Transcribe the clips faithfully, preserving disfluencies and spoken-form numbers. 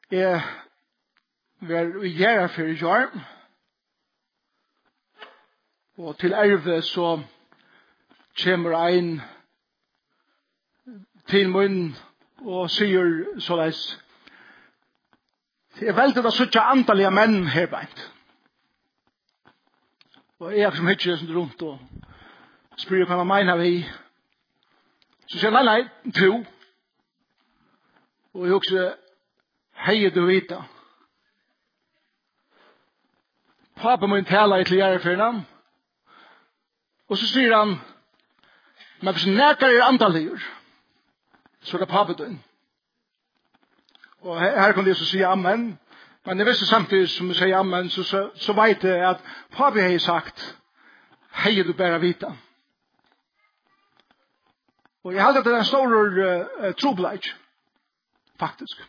Jeg vil gjøre for i år. Og til erve så kommer en til munn og sier såleis. Det er veldig å sitte antallige menn her beint. Og jeg som hittir jeg rundt og spyrir hva man mener vi. Så sier nei, nei, to. Og jeg også heier du vita. Pappa må tala i til gjerrefyrna. Og så sier han, men hvis nekar er antalligur, så er det pappa døgn. Og her, her kan de så si amen. Men jeg visste samtidig som jeg sier amen, så, så, så vet jeg at pappa har sagt, heier du bare vita. Og jeg hadde det en stor uh, trobeleik, faktisk.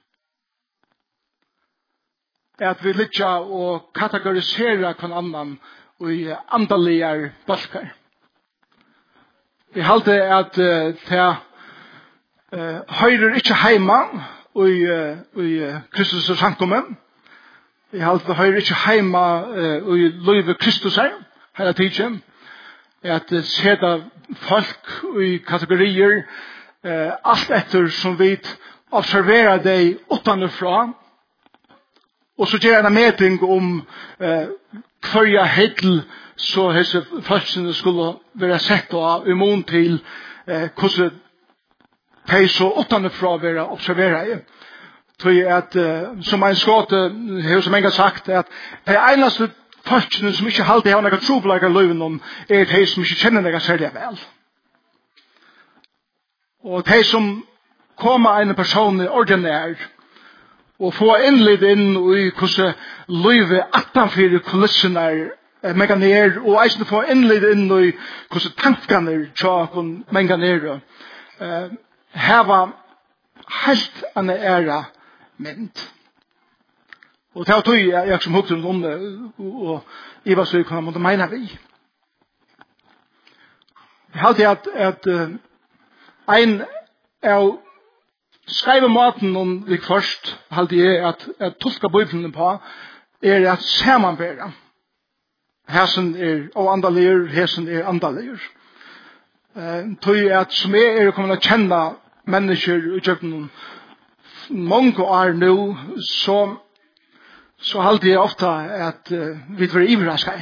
At vi lytja og kategorisera hver annan i andaligar balkar. Jeg hadde at uh, det uh, høyrer ikke heima i, uh, i uh, Kristus og sankommen. Jeg hadde det høyrer ikke heima uh, i løyve Kristus her, hele tiden. At uh, seta folk i kategorier uh, alt etter som vi observerer deg utanfra. Og så gjør en meting om eh, hver hittel så hese folkene skulle være sett av i mån til eh, hvordan de så utenfra være observeret. Tror at, eh, som en skåte har som en gang sagt, at de eneste folkene som ikke alltid har noen trobeleger i løven om, er de som ikke kjenner noen særlig vel. Og de som kommer en person ordinær, og få innlitt inn i hvordan livet attanfyrir kulissene er mega ned, og eisen få innlitt inn i hvordan tankene er tjåkon mega ned. Uh, heva helt anna æra mynd. Og det var tog jeg, jeg som hukte om det, og jeg var så hva man meina vi. Jeg halte at, at uh, ein er skreive maten om vi først, halte jeg at, at tolka bøyblene på, er at samanbæra. Hesen er og andalier, hesen er andalier. Uh, tog at som jeg er kommet å kjenne mennesker i kjøkken mange år nå, så, så halte jeg ofte at uh, vi var ivraskei.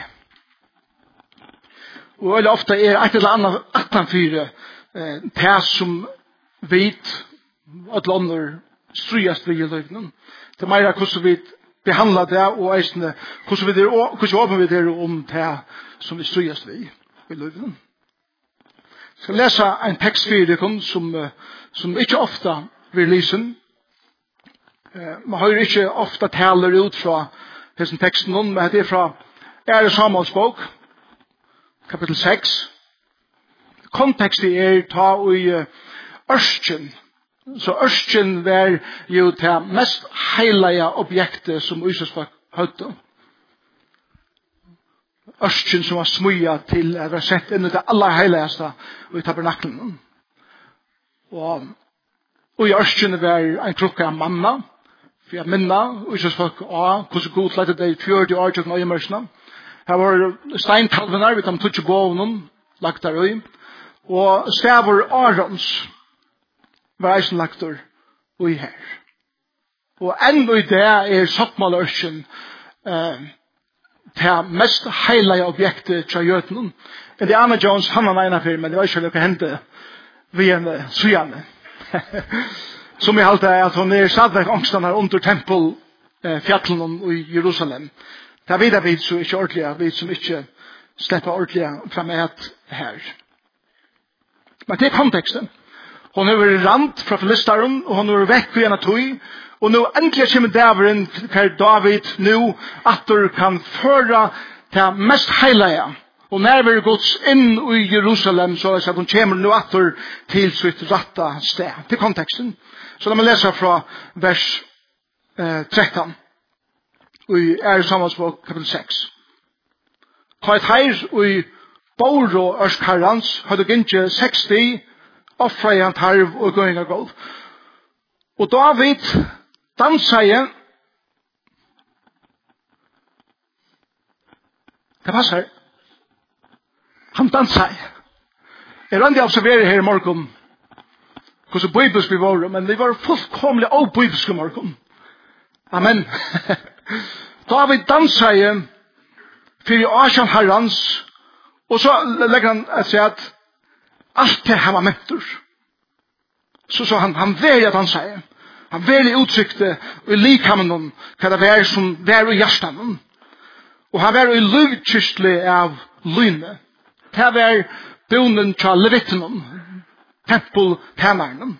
Og veldig ofte er et eller annet attanfyre uh, det som vit at lander strøyast vi i løgnen. Det er mer hvordan vi behandler det, og eisende hvordan vi er, hvordan åpen vi er om det som vi strøyast vi i løgnen. Jeg skal lese en tekst for dere som, som ikke ofte vil lese. Man har ikke ofte taler ut fra denne teksten, men det er fra Ære Samuels bok, kapittel seks. Konteksten er ta i Ørsten. Så Ørsten var jo det mest heilige objektet som Israelsfolk hadde. Ørsten som var smøya til å være sett inn i det aller heiligste i tabernaklen. Og, og i Ørsten var en krukke av manna, for jeg minner Israelsfolk av hvordan god lette det i fjørde år til nøye mørsene. Her var steinkalvener, vi kan tutsi gåvnen, lagt der i. Og stavur Arons var eisen lagtur og i her. Og enn og i det er sottmalørsen uh, det mest heilige objektet til jøtenen. Det er Anna Jones, han var ena for, men det var ikke noe hente ved en sujane. Som jeg halte at hun er sadvek angstene under tempel uh, fjallene i Jerusalem. Det er videre vidt som ikke ordentlig, vidt som ikke slipper ordentlig frem et her. Men det er konteksten. Hon har vært rand fra Filistaren, og hon har vært vekk i en av tog, og nå endelig kommer Daveren, hver David nå, at du kan føre til mest heilige, og nærmere gods inn i Jerusalem, så at hun kommer nå at du til sitt rette sted. Til konteksten. Så la meg lese fra vers eh, tretton, i Ære Samuels bok, kapittel seks. Ta et heir, og i Boro Ørskarrans, hadde gynnskje seksti, offra i han tarv og gøyna golv. Og David dansa igjen Det passar. Han dansar. Jeg rønner observerer her i morgen hvordan bibelsk vi var, men vi var fullkomlig av bibelsk i morgen. Amen. David dansar for Ashan Herrans, og så legger han å si at alt det han var mentor. Så, så han, han velger at han sier. Han velger uttrykte i likhamnen hva det var som var i hjertan. Og han var i lovkyrstlig av lyne. Det var bonden til levitten, tempeltjeneren.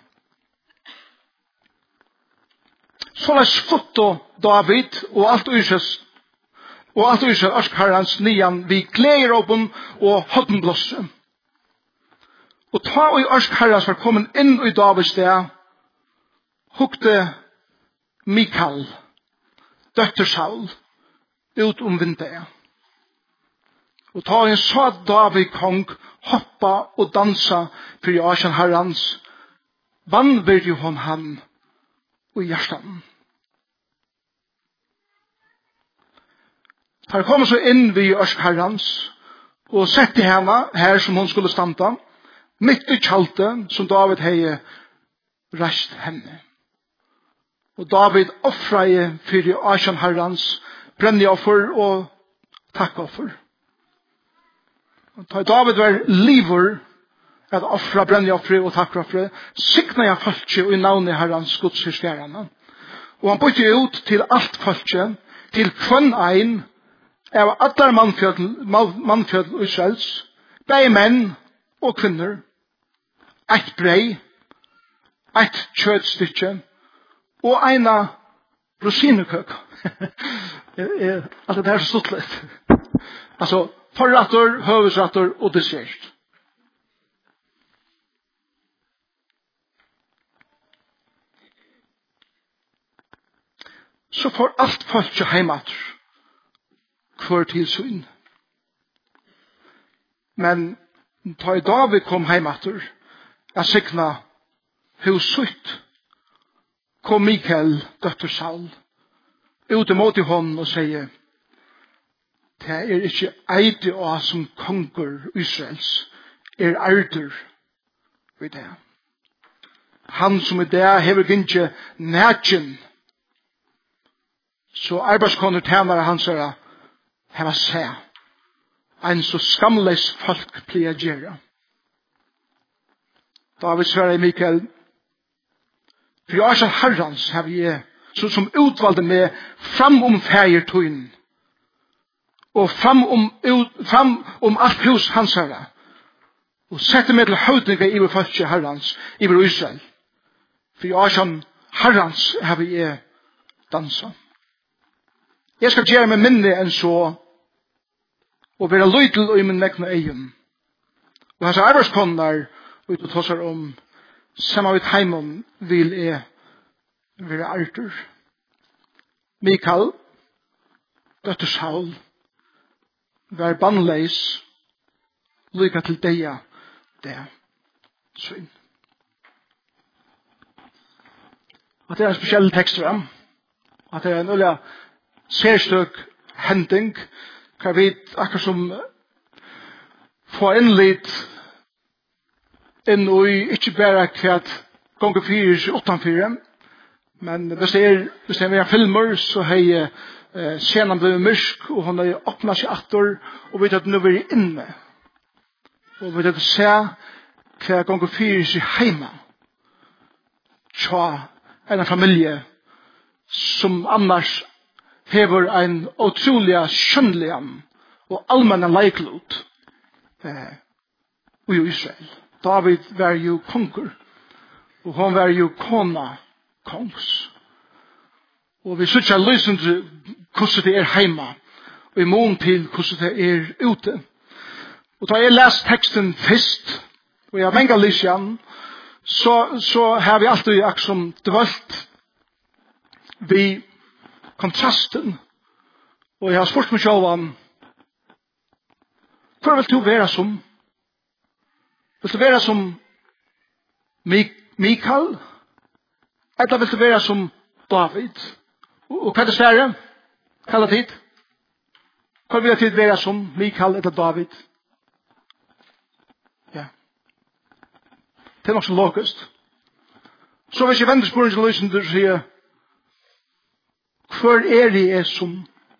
Så la foto David og alt uses og alt uses Askarans nian vi gleder åpen og hoddenblåse. Og ta og Askarans var kommet inn i Davids sted, hukte Mikael, døtter Saul, ut om vinter. Og ta en så David kong hoppa og dansa for Ashan Herrans, vannver jo hon han og hjertan. Her kom så inn vi Ashan Herrans, og sette henne her som hon skulle standa, mitt i kjaltet som David hei rast henne. Og David offreie for Ashan Herrans, brennoffer og takkoffer. Da David var liver at offra brennoffer og takkoffer, sikna jeg folket og i navnet Herrans godsherskærene. Og han bytte ut til alt folket, til kvann ein, av alle mannfjødel Israels, begge menn og kvinner, eit brei, eit kjødstykke, og eina rosinekøk. Altså, det er så stort litt. Altså, forratter, høvesratter og dessert. Så får alt folk til heimat hver tilsyn. Men da i David kom heimater, jeg sikna husutt, kom Mikael, døtter Saul, ut imot i hånden og sier, det er ikke eide av som konger Israels, er erder ved det. Han som i det hever gynnske nætjen, så arbeidskoner tjenere han sier, heva seg, en så skamleis folk pleier gjøre. David svarer i Mikael, for jeg er sånn herrens, har vi så som utvalgte meg fram om feiertøyen, og fram om, ut, fram om alt hus hans herre, og sette meg til høytninga i vår folk herrens, i vår Israel. For jeg er sånn herrens, har vi dansa. Jeg skal gjøre meg minne enn så, og være løytel i min nekne egen. Og hans arbeidskånder, og ut og tåsar om, sammen med heimon vil jeg være arter. Mikael, døtter Saul, vær bannleis, lykka til deia, det syn. At det er en spesiell tekst fram, at det er en olja særstøk hending, hva vi akkur som få inn litt inn og ikke bare kvart gonger fyrer utanfyrer, men hvis det er, hvis det er filmer, så har jeg eh, scenen blevet mørk, og hun har åpnet seg atter, og vet at nå er jeg inne. Og vet at se hva gonger fyrer seg heima. Tja, en familie som annars hever en utrolig skjønnelig og allmenn leiklot eh, i Israel. David var jo konger, og hun var jo kona kongs. Og vi synes jeg lysen til hvordan det er heima, og i mån til hvordan det er ute. Og da jeg lest teksten først, og jeg venga lysjan, så, så har vi alltid akkurat som dvalt vi kontrasten, og jeg har spurt meg selv om hvor vil du være som? Vil du være som Mik Mikael? Eller vil du være som David? Og, og hva er det svære? Hva er det tid? Hva vil jeg til være som Mikael eller David? Ja. Det er nok så lokest. Så hvis jeg vender spørsmålet til løsning til å si, hvor er det jeg som?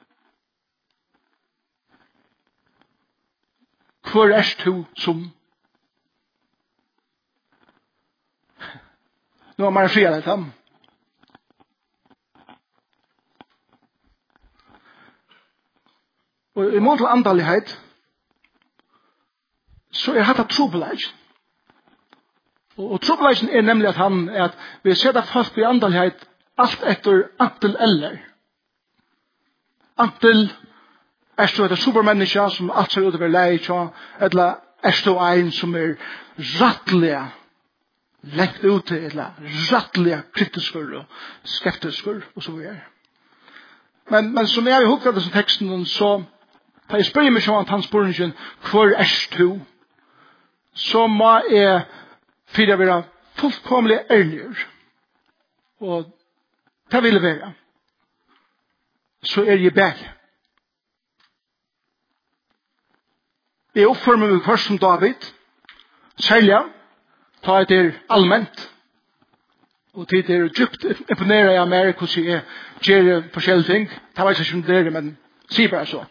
Hvor er du som? Nå har man fri av dette. Og i mål til andalighet, så er dette trobeleid. Og, og trobeleiden er nemlig at han er at vi setter folk i andalighet alt etter antel eller. Antel er du et supermenneske som alt ser ut over leie, eller er du en som er rattelig lengt ute, eller rattelig kritisker og skeptisker, og så videre. Men, men som jeg har hukket disse teksten, så da jeg spør meg om han spør ikke, hvor er du? Så må jeg for å være fullkomlig ærlig. Og det vil jeg være. Så er jeg bæg. Jeg oppfører meg først som David. Særlig, ta det er allment. Og det er djupt imponerer jeg mer hvordan jeg gjør forskjellige ting. Det var ikke som dere, men sier bare så.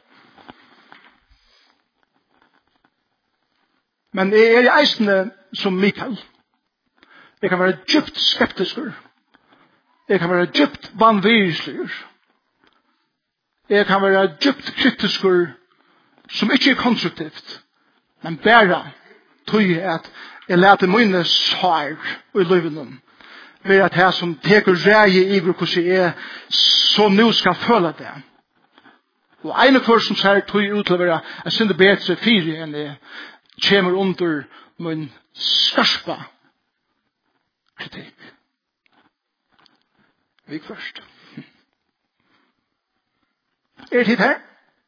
Men jeg er i eisende som Mikael. Jeg kan være djupt skeptisk. Jeg kan være djupt vanvirslig. Jeg kan være djupt kritisk som ikke er konstruktivt. Men bare tog jeg at jeg lærte mine svar i livet. Ved at jeg som teker reie i hvordan jeg er, så nå skal føle det. Og en kurs som sier tog jeg ut til å være jeg synes bedre fire enn jeg kommer under min skarpa kritikk. Vi først. Er det her?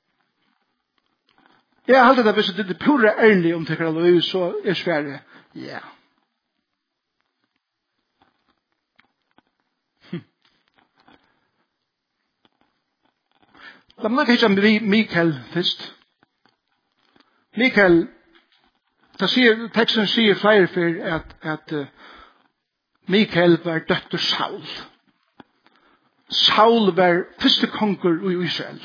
Jeg har alltid at hvis det er pura ærlig om tekker lov, så er Sverige, ja. La meg ikke om Mikael først. Mikael, teksten sier flere for at, at uh, Mikael var døtter Saul. Saul var første konger i Israel.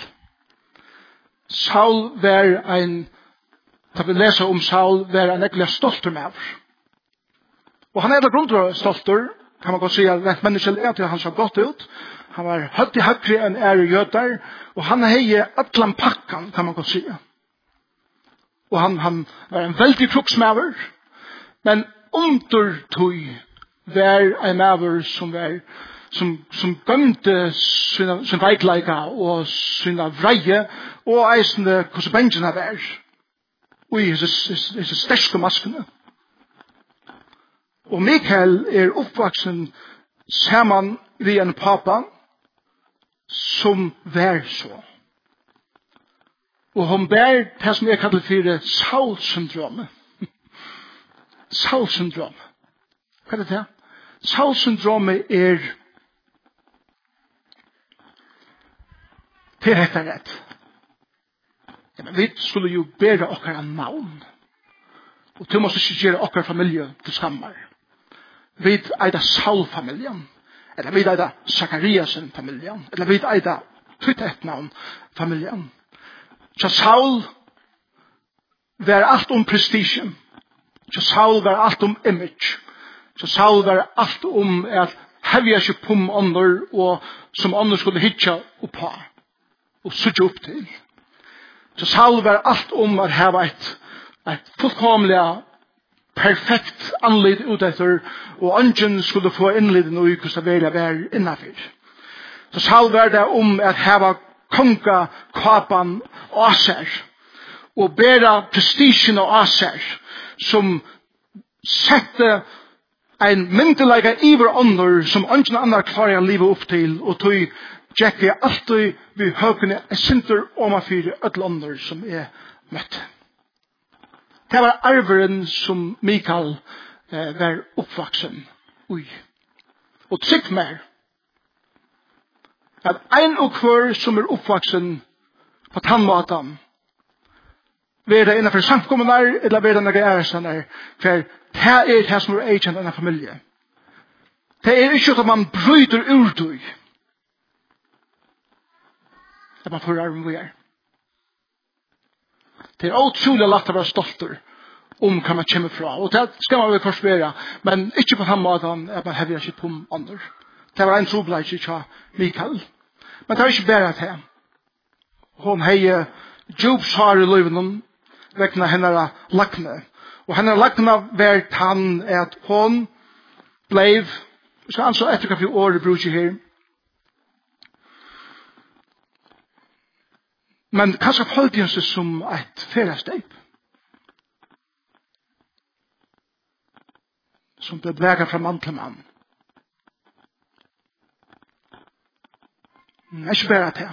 Saul var en, da vi leser om Saul, var en ekkelig stolter med. Og han er da grunn til stolter, kan man godt si at rett menneske er til han så godt ut. Han var høyt i høyre enn er i jøder, og han heier atlan pakkan, kan man godt si. Og han, han var en veldig kruksmaver, men undertøy var en maver som var som, som gømte sin, sin veikleika og sin vreie, og eisende hvordan bensjene var. Og i disse sterske maskene. Og Mikael er oppvaksen sammen ved en pappa, som var så. Og hun bær det som jeg kallar for Saul-syndromet. Saul-syndrom. Hva er det det? Saul-syndromet er til dette rett. Ja, men vi skulle jo bære okkar en navn. Og til måtte ikke gjøre okkar familie til skammer. Vi er da Saul-familien. Eller vi er da Zachariasen-familien. Eller vi er da Twitter-navn-familien. Så Saul var alt om prestige. Så Saul var alt om image. Så Saul var alt om at hevja seg på ånder og som ånder skulle hitja oppa og sutja opp til. Så Saul var alt om at heva et, et fullkomlig perfekt anlid utetter og ungen skulle få innliden og hvordan det ville være innafyr. Så Saul var det om at heva konga kapan Aser og bæra prestigen av Aser som sette en myndelige iver ånder som ingen andre klarer å live opp til og tog Jackie alltid vi høkene en sinter omafyre et ånder som er møtt. Det var arveren som Mikael eh, var oppvaksen ui. Og trygg mer at ein og hver som er oppvaksen på tannmaten. Være det innenfor samkommuner, eller være det noe ærestander, for det er det som er agent av en familie. Det er ikke at man bryter ur det, at man får arven vi er. Det er utrolig lagt å være stolter om hva man kommer fra, og det skal man vel først være, men ikke på den måten at man hever ikke på andre. Det var en trobeleid ikke Mikael. Men det var ikke bare det. Hun hei djupsar i livet vekna henne lakne. Og henne lakne var han at hun blev, så anså etter hva for året bruker her. Men kanskje følte han seg som et ferdagssteip. Som ble bleget fra mann til mann. Det er ikke bare det.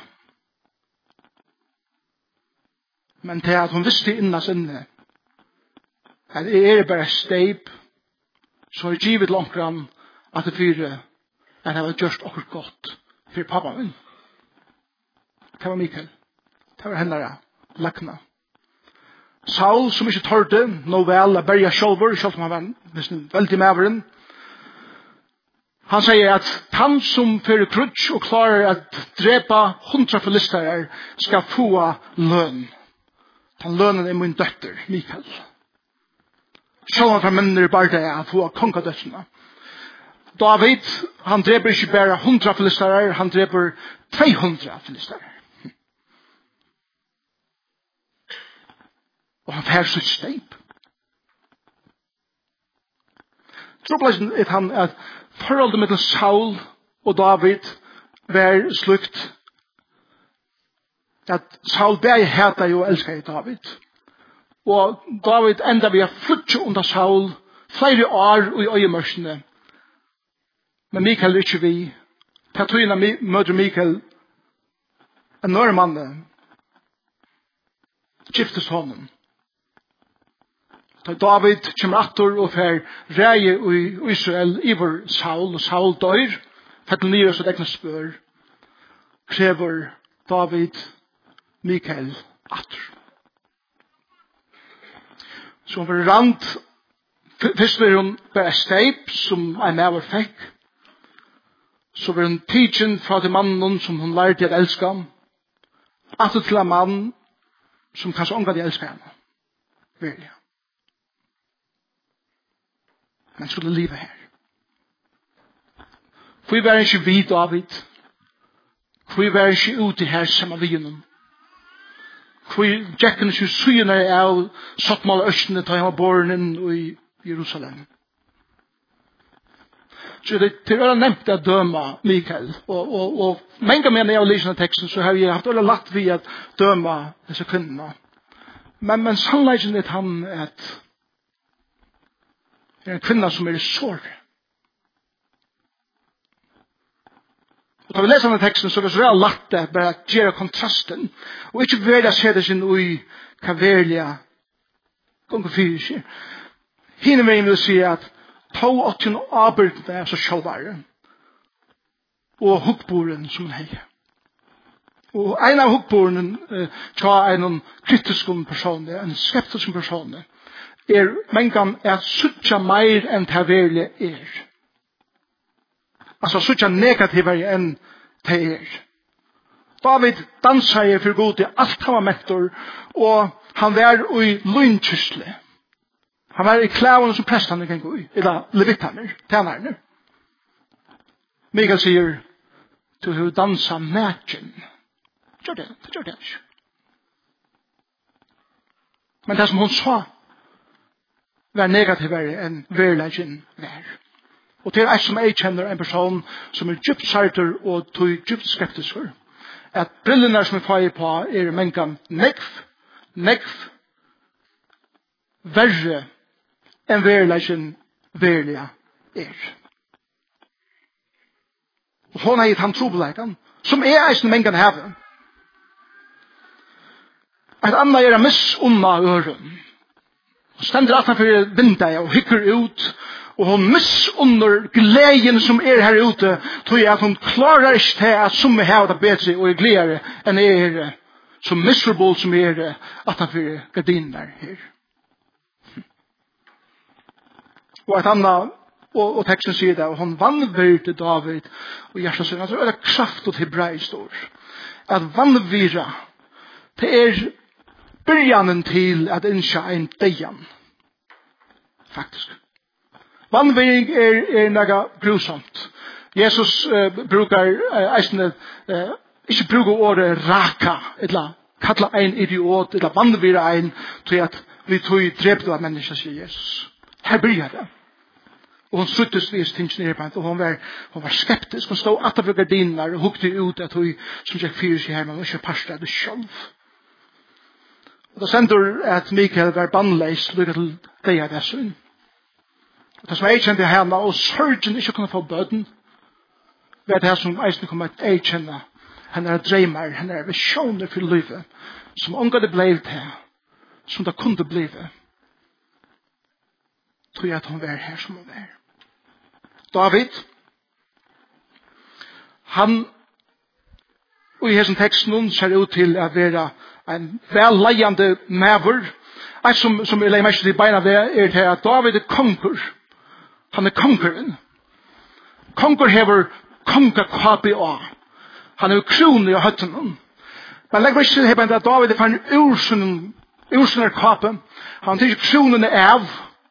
Men det at hun visste innas inne at det er bare steip så er givet langkran at det fyre at det var gjørst okkur godt for pappa min. Det var Mikael. Det var henne lakna. Saul som ikke tørte nå vel å berge sjolver, selv om han var veldig maveren. Han sier at han som fører krutsk og klarer at drepa hundra filisterer skal få løn. Den lønnen er min døtter, Mikael. Sjålen fra mennene bare det å få kongadøttene. David, han dreper ikke bare hundra filisterer, han dreper tvehundra filisterer. Og han fær sitt steip. Troblesen er han at forholdet mellom Saul og David var slukt at Saul bare heta jo og elskar David. Og David enda vi har flyttet under Saul flere år i øyemørsene. Men Mikael er ikke vi. Ta tøyna møter Mikael en nørmann giftes honom. Da David kommer atter og fer reie i Israel iver Saul, og Saul dør, fettel nye så dekna spør, krever David Mikael atter. Så hun var rand, først var hun bare steip, som en maver fikk, så var hun teaching fra de mannen som hun lærte å elske ham, atter til en mann som kanskje omgatt å elske henne. Virkelig. Men skulle leve her. For vi var ikke vid David. For vi var ikke ute her sammen med gjennom. For vi jekken ikke syene av sattmål østene til han var born inn i Jerusalem. Så det er veldig nevnt å døme Mikael. Og, og, og mange av mine av lysene teksten så har vi haft veldig lagt vi at døme disse kvinnerne. Men, men sannleggen er han at det er en kvinna som er sår. Og da vi leser denne teksten, så er det så veldig lagt det bare at gjøre kontrasten, og ikke være å se det sin ui hva verlige gonger fyrir skjer. Hine veien vil si at to åttien avbyrden er så sjålvare, og hukkboren som en hei. Og en av hukkboren uh, tja en kritisk person, en skeptisk person, er mengan er suttja meir enn det verlige er. Altså suttja negativere enn det er. David dansar i for god til alt han var mektor, og han var i lynkysle. Han var i klævene som prestene kan gå i, eller levittene, tænerne. Mikael sier, du har dansa naken. Gjør det, det gjør det ikke. Men det som hun sa, var negativere enn verleggen var. Og til jeg som jeg kjenner en person som er djupt sarter og tog djupt skeptisk for, at brillene som jeg får på er mengan nekv, nekv, verre enn verleggen verlige er. Og hun har gitt han trobeleggene, som er eisen mengan heve. Et annet er å misunna øren. Hun stender at han for vindet og hykker ut, og hun missunner gleden som er her ute, tror jeg at hun klarer ikke til at som er her det bedre og er gledere enn er så miserable som er det at han fyrir gardiner her. Og et annet, og, og teksten sier det, og han vannvirte David, og hjertet sier, altså er det kraft og hebraisk ord. At vannvira, det er byrjanen til at innsja en dejan. Faktisk. Vannviring er, er noe grusomt. Jesus uh, brukar uh, eisne, uh, ikke brukar ordet raka, eller kalla ein idiot, eller vannvira ein, til at vi tog drepte av mennesker, sier Jesus. Her byrjar det. Og hun sluttes vis tingene nere på henne, og hun var, hun var skeptisk. Hun stod at av gardiner og hukte ut at hun som gikk fyrer seg her, men hun ikke parste det selv. Og da sender at Mikael var bannleis, lukket til deg av det sønn. Det som jeg kjente henne, og sørgen ikke kunne få bøden, ved det som eisen kommer at jeg kjenne, henne er dreimer, henne er visjoner for livet, som unga det ble til, som det kunne bli. Tror jeg at hun var her som hun var. David, han, og i hessen teksten, ser ut til å være en velleiende maver. Et som, som jeg legger mest til beina ved, er til at David er konger. Han er kongeren. Konger hever kongakapi av. Han er kroner i høtten. Men legger mest til at David er for en ursunnen kapi. Han tar ikke kronene av.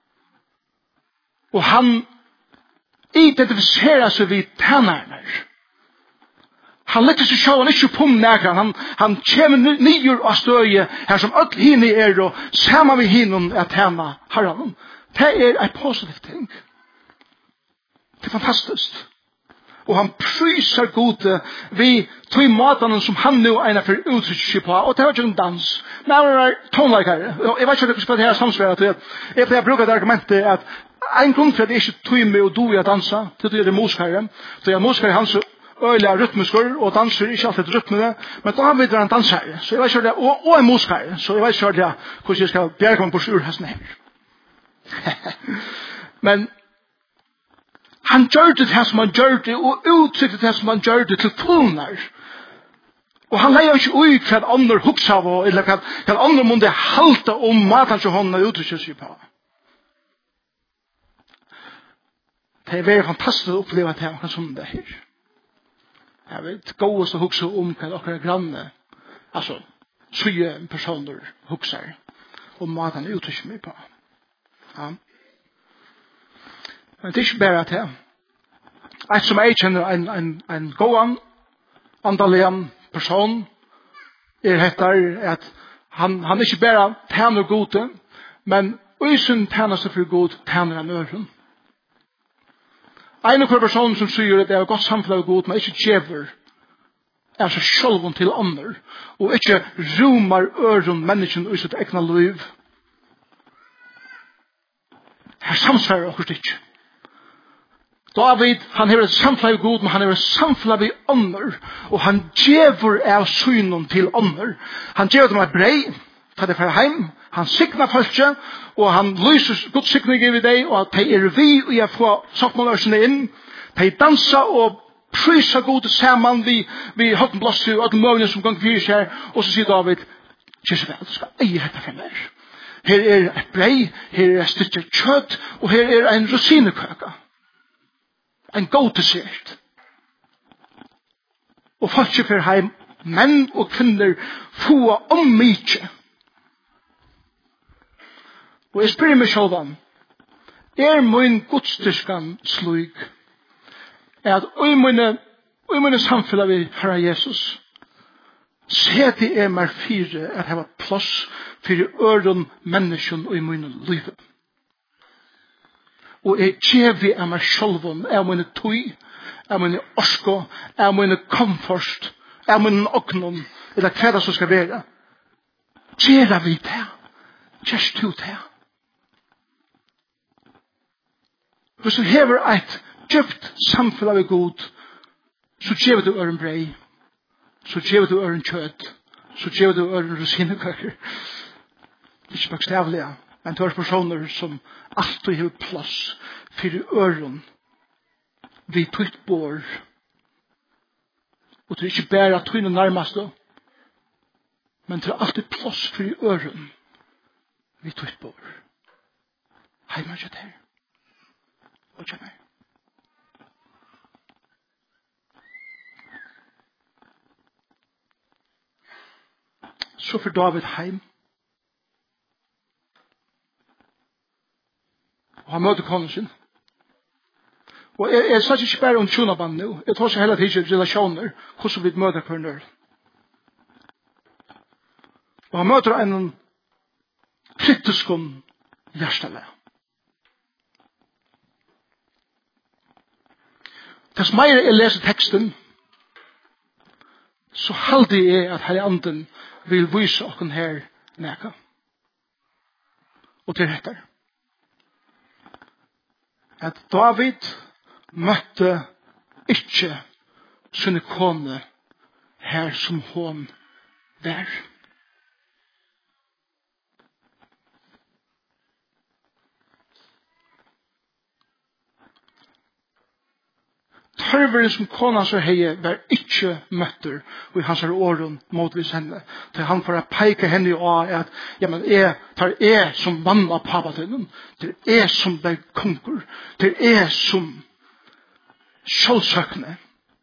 Og han identifiserer seg vid tænerne. Han letter seg sjål, han er ikke på nægran. Han, han kommer nyer av støye her som alt henne er, og sammen med henne er tæna herren. Det er en positiv ting. Det er fantastisk. Og han pryser gode vi tog matene som han nå egnet for uttrykker seg på. Og det var ikke en dans. Men han var tonleikere. Jeg vet ikke hva det her samsværet. Jeg pleier å bruke det argumentet at en grunn for at jeg ikke tog med og do i å danse, det er det moskere. Så jeg moskere hans øyelig rytmisker, og danser ikke alltid rytmene, men da har vi en dansere. Så jeg vet ikke det, og, og en moskere. Så jeg vet ikke det, hvordan jeg skal bjerge meg på surhesten her. Men han gjør det her som han gjør det, og uttrykte det som han gjør det til toner. Og han leier ikke ui hva andre huksa av, eller hva, hva andre måtte halte om maten som han har uttrykt seg på. Det er veldig fantastisk å oppleve at det er som det her. Jeg vet, gåest å hukse om hva dere granne, altså, syge personer hukser, og maten er uttrykt seg på. Ja. Men det er ikke bare det. Et som jeg kjenner en, en, en gåan, andalian person, er hettar at han, han er ikke bare tæner gode, men øysen tæner seg for god, tæner han øren. En av personen som sier at det er godt samfunn god, men ikke djever, er seg sjølven til andre, og ikke romar øren mennesken i sitt egna liv. Her samsvarer okkur ikke. David, han har et samfunn god, men han har et samfunn i andre, og han djever av synen til andre. Han djever dem av brei, ta det fra heim, han sikna folket, og han lyser god sikning i deg, og at de er vi, og jeg får soppmåløsene inn, de danser og pryser god sammen, vi, vi har en plass til alle møgene som gang fyrir seg, og så sier David, kjære vel, du skal eie dette for meg. Her er et brei, her er et stykke kjøtt, og her er en rosinekøke. En god dessert. Og folket for heim, menn og kvinner, få om mykje. Og jeg spyrir meg sjálvan, er min godstyrkan slik, at oi mine, oi mine samfella vi Herre Jesus, seti er meg fire at hava plass fyrir øren menneskjen og i mine livet. Og jeg gjevi er meg sjálvan, er mine tøy, er mine orsko, er mine komfort, er mine oknon, eller hva det som skal være. Gjera vi det, gjerst du det. Hvis du hever et djupt samfunn av god, så gjever du øren brei, så gjever du øren kjøtt, så gjever du øren rosinekøkker. Ikke bakstavlige, men du er personer som alltid har plass for øren vi tøyt bor. Og du er ikke bare tøyne nærmeste, men til alltid plåss for i øren vi tog bor. Heima ikke der. Og ikke mer. Så for David heim. Og han møter konen sin. Og jeg, jeg snakker ikke bare om tjonaband nå. Jeg tar seg hele tiden relasjoner, hvordan vi møter hverandre. Og han møter en kritisk hjertelig. Tess mer jeg leser teksten, så halde jeg at Herre Anden vil vise okken her neka. Og til dette. At David møtte ikke sin kone her som hon var. Tørveren som kona så hei var ikke møtter og hans er åren motvis henne. Til han får peike henne og at ja, men jeg tar jeg som vann av papatennen. Det er jeg som ble konkur. Det er jeg som sjølsøkne.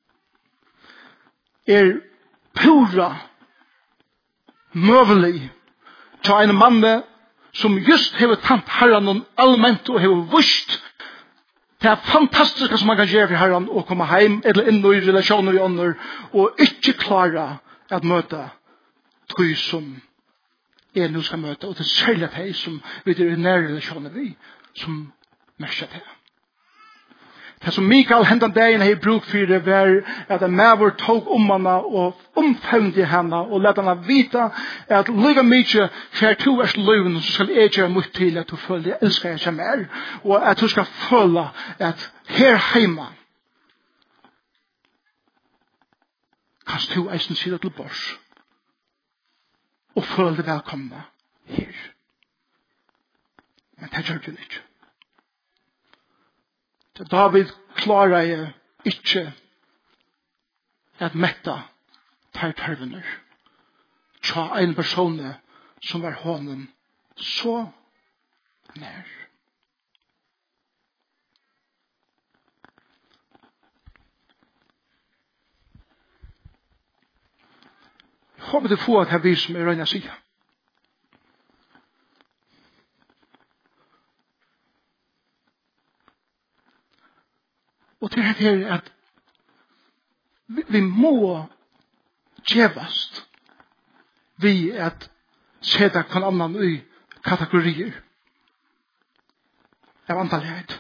Er pura møvelig til en mann som just hever tant herren allment og hever vust. Det er fantastisk som man kan gjøre for herren å komme hjem eller inn i relasjoner i ånder og ikke klare at møte tog som er nå skal møte og det er særlig de som vi er i nære relasjoner vi som merker det. Det som Mikael hendan dagen har bruk for det var at en maver tog om henne og omfevnte henne og lette henne vite at lyga mykje for to vers løven så skal jeg gjøre mot til at du føler jeg elsker jeg ikke mer og at du skal føle at her hjemme kan du eisen sida til bors og føle det velkomne her. Men det gjør du ikke. David klarer jeg ikke at metta tar tørvener tja en person som var honom så nær. Jeg håper det får at jeg viser meg røyne sida. Og til det er at vi, vi må djevast vi at seta kan annan i kategorier av antallighet.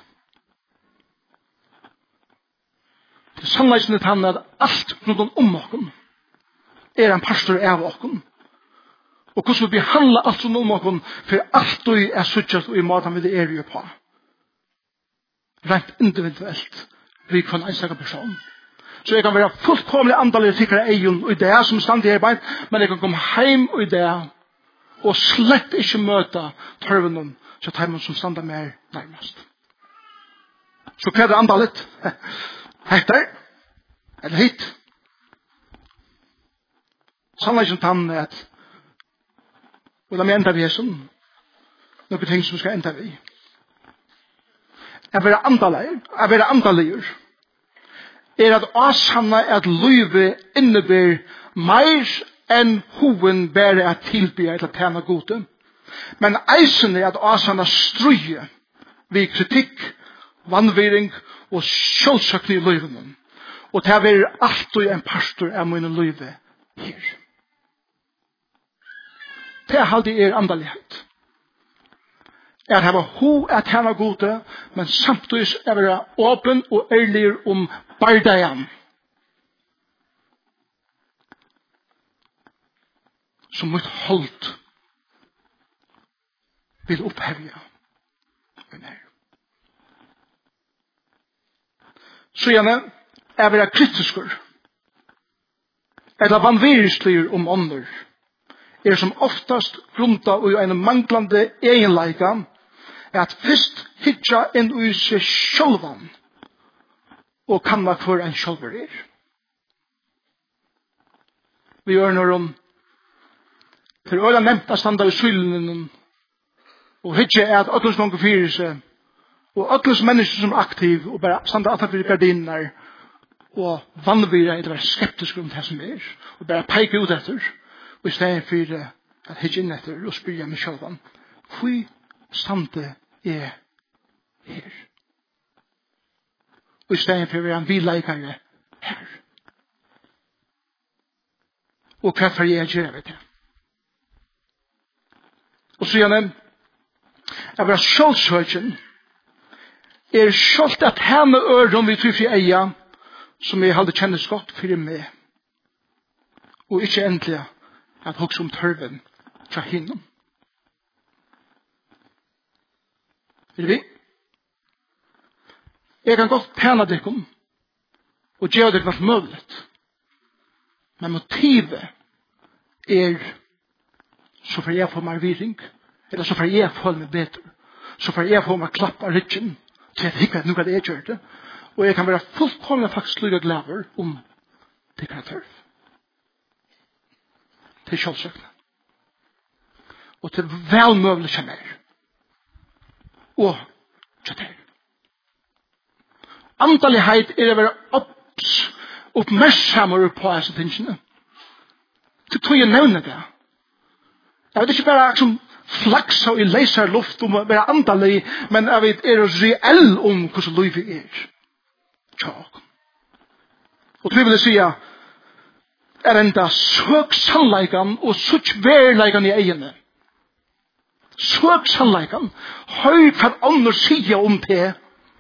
Det er sannleisende til han at alt rundt om okken er en pastor av okken. Og hvordan vi behandler alt rundt om okken for alt og er suttjast og i maten vi det er jo på. Rent individuelt. Vi kan enstaka person. Så jeg kan være fullkomlig andelig sikkert egen og det som stand i arbeid, men jeg kan komme hjem og det og slett ikke møte tørvenen så tar man som standa mer nærmest. Så hva er det andelig? Heter? Eller hit? Sannlig som tann er at og da vi enda vi er sånn noen ting som skal enda vi. Jeg vil andelig, jeg vil andelig er at asanna at løyve inneber meir enn hoven bare at tilbyr eller tjene gode. Men eisen er at asanna strøye ved kritikk, vannvering og sjølsøkning i løyvene. Og det er alltid en pastor av mine løyve her. Det er alltid er andalighet. Er hava ho at hana gode, men samtidig er vera åpen og ærlig om bardagen. Som mitt holdt vil opphevja. Så gjerne er vera kritiskur. Eller vanvirislir om ånder. Er som oftast grunta og en manglande egenleika at fyrst hitja inn i seg sjálvan og kanna hver en sjálver er. Vi gjør når om For øyla nevnt å standa i sylen og hitje er at öllus mange fyrir seg og öllus mennesker som er aktiv og bare standa at fyrir gardiner og vannvira er det være skeptisk om det som er og bare peika ut etter og i stedet for at hitje inn etter og spyrja meg sjálvan hví stande er her og i stedet for en vileikare her og hva for jeg gjør vet jeg og så gjerne jeg var sjálvsøkjen er sjálvt at henne øren vi tror for eia som jeg hadde kjennes godt for meg og ikke endelig at hokse om tørven fra hinnom. Er det vi? Jeg kan godt pæna dekkom og gjøre det hvert mulighet. Men motivet er så for jeg får meg viring eller så for jeg får meg bedre så for jeg får meg klapp av ryggen så jeg tenker at nå kan jeg gjøre det og jeg kan være fullkomlig faktisk lykke glaver om det kan jeg tørv. Til kjølsøkene. Og til velmøvelig kjenner. Og kjenner. Antallighet er å være opps, oppmerksommere på disse tingene. Så tror jeg nevner det. Jeg vet ikke bare som flaksa i leiser luft om å være antallig, men jeg vet er reell om hvordan livet er. Tjokk. Og tror jeg vil si at er enda søk sannleikan og søk verleikan i egene. Søk sannleikan. Høy hva andre sier om det.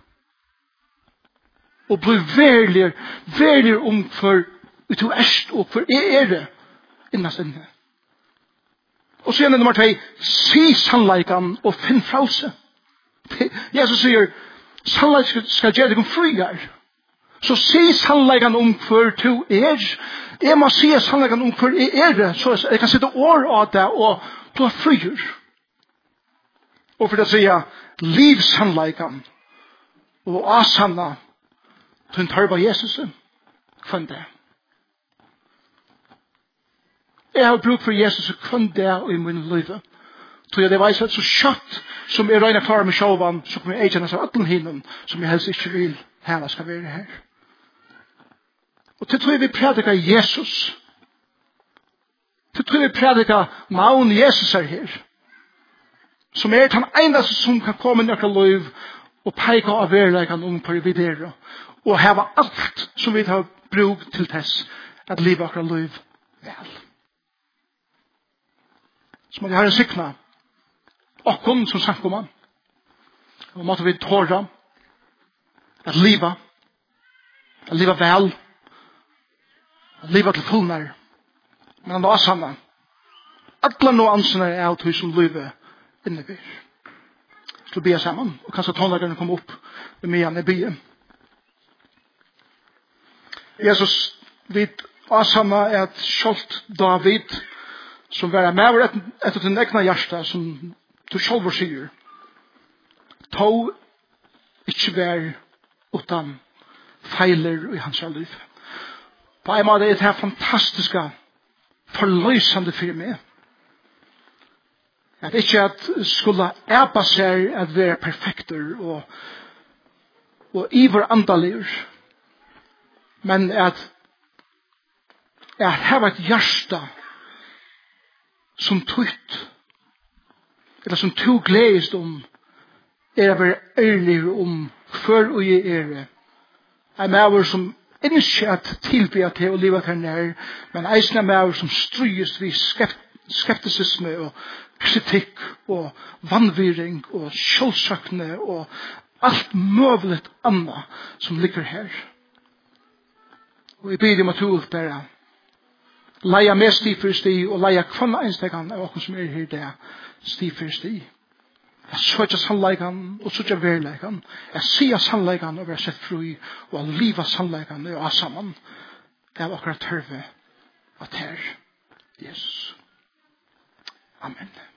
Og bli verlig, verlig om for uto erst og for er det innast inne. Og så gjerne nummer tvei, si sannleikan og finn frelse. Jesus sier, sannleikan skal gjøre deg om frigar. Så si sannleikan om for to er. Jeg må si sannleikan om for er det, så jeg kan sitte år av det, og du er frigjør. Og for det sier, liv sannleikan, og asanna, til en tørba Jesus, kvann det. Jeg har bruk for Jesus kvann det i min liv. Så jeg det veis at så kjatt, som jeg regner klar med sjåvan, så kommer jeg kjenne seg atlen hinnen, som jeg helst ikke vil heva skal være her. Og til tror jeg vi predikar Jesus. Til tror jeg vi predikar navn Jesus er her. Som er den eneste som kan komme i nøkla liv og peika av verleikan om på videre. Og heva alt som vi har bruk til tess at liv akkurat liv vel. Så må vi ha en sikna. Okkom som sagt om han. Og måtte vi tåra at liva. At liva vel. At liva til fullnær. Men han var sanna. Alla nå ansene er alt som livet innebir. Så be sammen. Og kanskje tonleggerne kom opp med mig i byen. Jesus vid asanna er at kjolt David som var med etter den egna hjärsta som du sjálfur sier tog ikke vær utan feiler i hans liv. På en måte er det her fantastiska forløsende for meg. At ikke at skulle æpa seg at være perfekter og, og iver andalier, men at jeg har et hjärsta som tutt, eller som to gledest om, er å være ærlig om før og jeg er det. En maver som ikke at tilbyr til å leve her nær, men eisende maver som stryes vid skeptisisme og kritikk og vannviring og sjølsøkne og alt mulig annet som ligger her. Og jeg beder om at du bare leia med sti for sti og leia kvann enstegan av oss som er her der sti for sti. Jeg søker sannleikan og søker verleikan. Jeg sier sannleikan og være sett fri og liva sannleikan og ha sammen. Det er akkurat tørve at her Jesus. Amen.